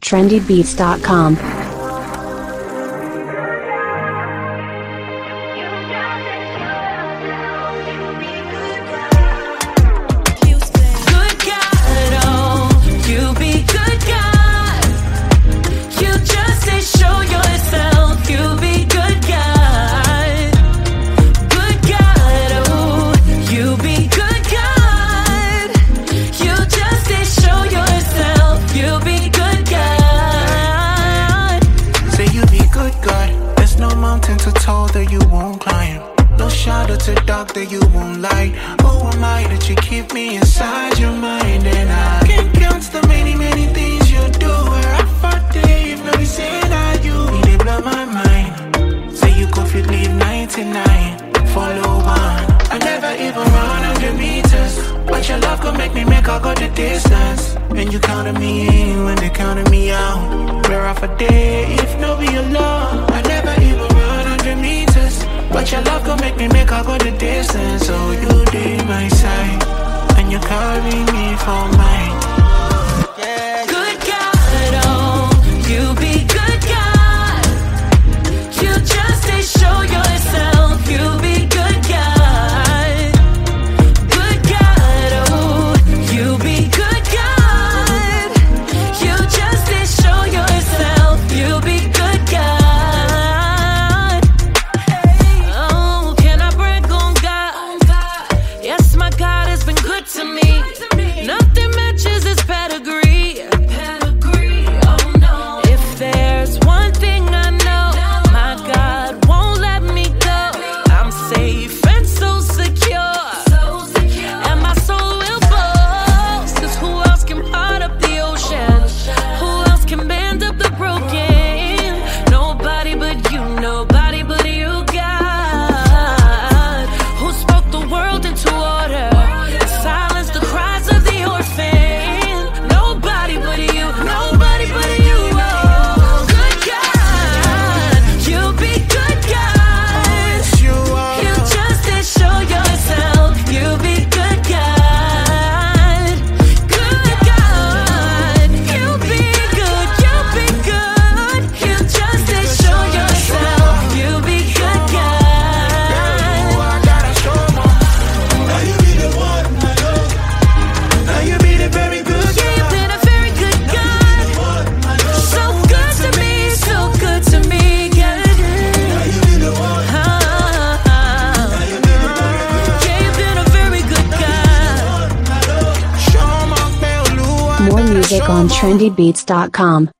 trendybeats.com. That you won't like. Who am I that you keep me inside your mind? And I can't count the many, many things you do. Where I fought day, if nobody said I you. They blow my mind. Say you could fit leave 99. Follow one. I never even run 100 meters. But your love could make me make I go the distance. And you counted me in when they counted me out. We're off a day, if nobody alone. I never even run 100 meters. But your love gon' make me make I go the distance. So you did my side, and you carry me for mine. Yeah. Good God, oh, you be good God. You just ain't show yourself. You be good God. Good God, oh, you be good God. You just ain't show yourself. You be good God. To me, nothing matches his pedigree. Oh no. If there's one thing I know, my God won't let me go. I'm safe and so secure, and my soul will boast. 'Cause who else can part up the ocean? Who else can bend up the broken? Nobody but you, nobody but you, God. Who spoke the world into order? Silence the cries of the orphan. Nobody but you, nobody but you. Oh, good God, you be good God. You just didn't show yourself. You be good God. Good God, you be good, you be good. You just didn't show yourself. You be good God. Now you be the one. Now you be the very good God. Yeah, you've been a very good God. So good to me, so good to me, God. Now you be the one. Yeah, you've been a very good God. More music on trendybeats.com.